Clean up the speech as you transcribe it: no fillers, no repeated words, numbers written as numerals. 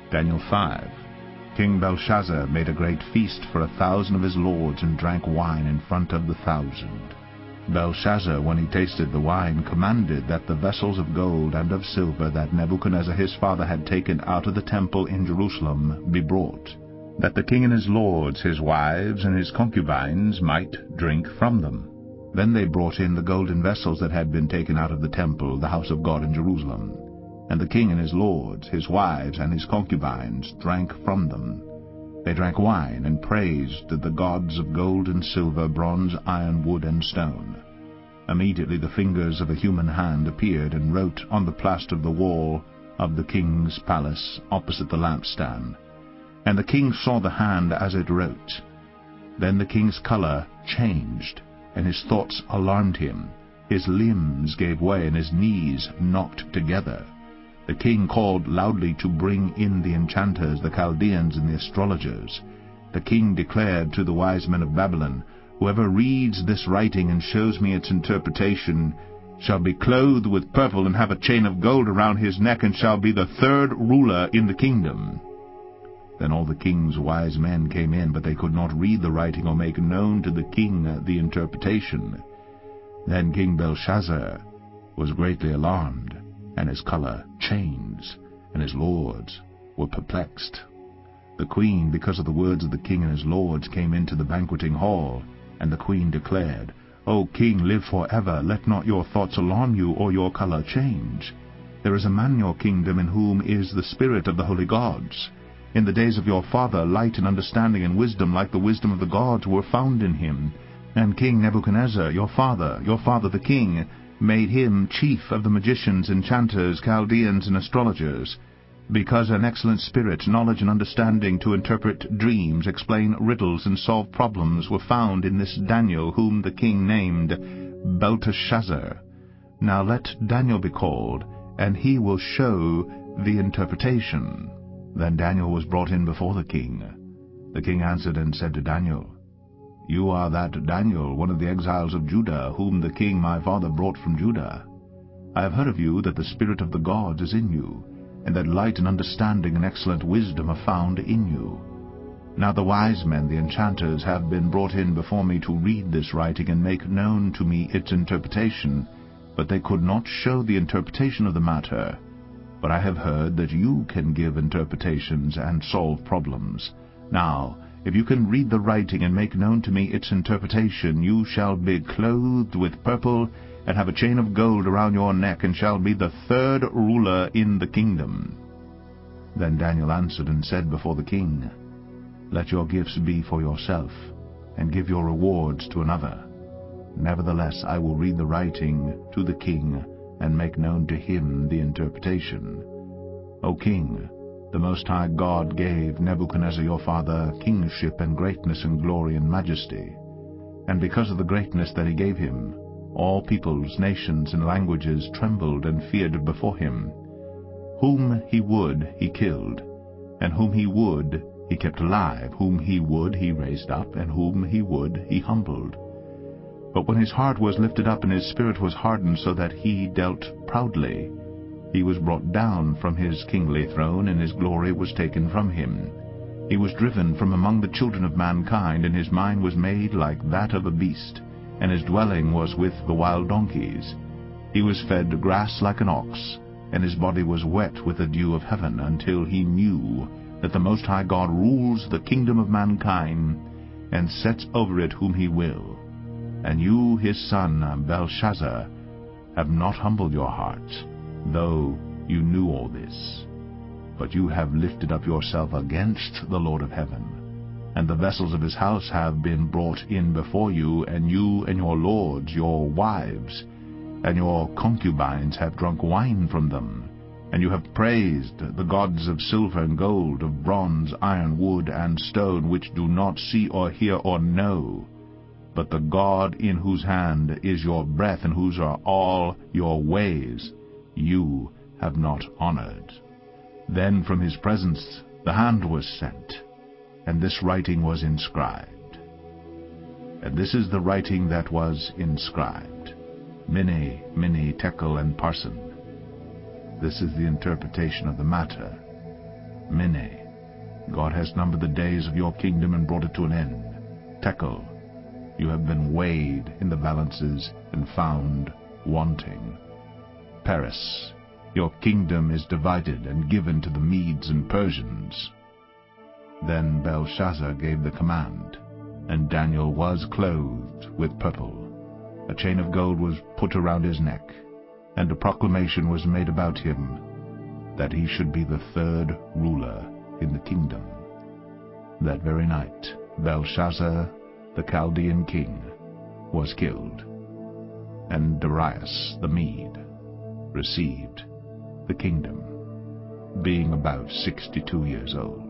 Daniel 5. King Belshazzar made a great feast for 1,000 of his lords, and drank wine in front of the 1,000. Belshazzar, when he tasted the wine, commanded that the vessels of gold and of silver that Nebuchadnezzar his father had taken out of the temple in Jerusalem be brought, that the king and his lords, his wives, and his concubines might drink from them. Then they brought in the golden vessels that had been taken out of the temple, the house of God in Jerusalem. And the king and his lords, his wives, and his concubines drank from them. They drank wine, and praised the gods of gold and silver, bronze, iron, wood, and stone. Immediately the fingers of a human hand appeared, and wrote on the plaster of the wall of the king's palace, opposite the lampstand. And the king saw the hand as it wrote. Then the king's color changed, and his thoughts alarmed him. His limbs gave way, and his knees knocked together. The king called loudly to bring in the enchanters, the Chaldeans, and the astrologers. The king declared to the wise men of Babylon, "Whoever reads this writing and shows me its interpretation shall be clothed with purple and have a chain of gold around his neck, and shall be the third ruler in the kingdom." Then all the king's wise men came in, but they could not read the writing or make known to the king the interpretation. Then King Belshazzar was greatly alarmed, and his color changed, and his lords were perplexed. The queen, because of the words of the king and his lords, came into the banqueting hall, and the queen declared, "O king, live forever. Let not your thoughts alarm you, or your color change. There is a man in your kingdom in whom is the spirit of the holy gods. In the days of your father, light and understanding and wisdom like the wisdom of the gods were found in him. And King Nebuchadnezzar, your father the king, made him chief of the magicians, enchanters, Chaldeans, and astrologers, because an excellent spirit, knowledge, and understanding to interpret dreams, explain riddles, and solve problems were found in this Daniel, whom the king named Belteshazzar. Now let Daniel be called, and he will show the interpretation." Then Daniel was brought in before the king. The king answered and said to Daniel, "You are that Daniel, one of the exiles of Judah, whom the king my father brought from Judah. I have heard of you that the spirit of the gods is in you, and that light and understanding and excellent wisdom are found in you. Now the wise men, the enchanters, have been brought in before me to read this writing and make known to me its interpretation, but they could not show the interpretation of the matter. But I have heard that you can give interpretations and solve problems. Now, if you can read the writing and make known to me its interpretation, you shall be clothed with purple, and have a chain of gold around your neck, and shall be the third ruler in the kingdom." Then Daniel answered and said before the king, "Let your gifts be for yourself, and give your rewards to another. Nevertheless I will read the writing to the king, and make known to him the interpretation. O king, the Most High God gave Nebuchadnezzar your father kingship and greatness and glory and majesty. And because of the greatness that he gave him, all peoples, nations, and languages trembled and feared before him. Whom he would he killed, and whom he would he kept alive, whom he would he raised up, and whom he would he humbled. But when his heart was lifted up and his spirit was hardened so that he dealt proudly, he was brought down from his kingly throne, and his glory was taken from him. He was driven from among the children of mankind, and his mind was made like that of a beast, and his dwelling was with the wild donkeys. He was fed grass like an ox, and his body was wet with the dew of heaven, until he knew that the Most High God rules the kingdom of mankind, and sets over it whom he will. And you, his son, Belshazzar, have not humbled your heart, though you knew all this. But you have lifted up yourself against the Lord of heaven, and the vessels of his house have been brought in before you, and you and your lords, your wives, and your concubines have drunk wine from them. And you have praised the gods of silver and gold, of bronze, iron, wood, and stone, which do not see or hear or know. But the God in whose hand is your breath, and whose are all your ways, you have not honored. Then from his presence the hand was sent, and this writing was inscribed. And this is the writing that was inscribed: Mene, Mene, Tekel, and Parsin. This is the interpretation of the matter. Mene, God has numbered the days of your kingdom and brought it to an end. Tekel, you have been weighed in the balances and found wanting. Peres, your kingdom is divided and given to the Medes and Persians. Then Belshazzar gave the command, and Daniel was clothed with purple. A chain of gold was put around his neck, and a proclamation was made about him that he should be the third ruler in the kingdom. That very night Belshazzar, the Chaldean king, was killed, and Darius the Mede received the kingdom, being about 62 years old.